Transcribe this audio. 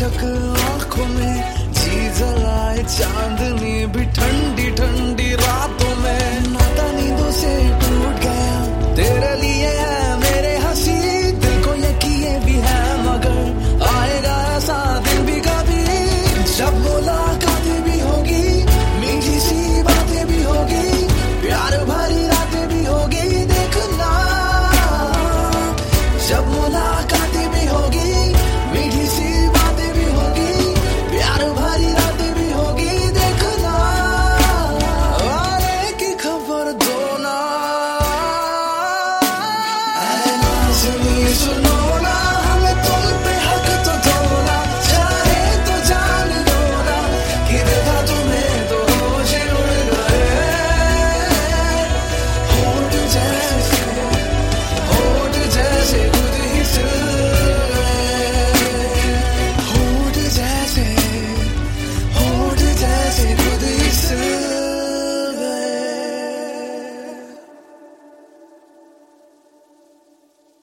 चक आंखों में जी जलाए चांदनी भी ठंडी ठंडी रातों में। नाता नींदों से टूट गया तेरे लिए है मेरे हंसी, दिल को ये किए भी है मगर आएगा ऐसा दिन भी कभी जब मुलाकातें भी होगी, मीठी सी बातें भी होगी, प्यार भरी रातें भी होगी। देखना जब मुलाकातें भी होगी, मीठी सी बातें भी होगी, प्यार भरी रातें भी होगी। देखना आने की खबर दो ना, ऐ नाज़नीं सुन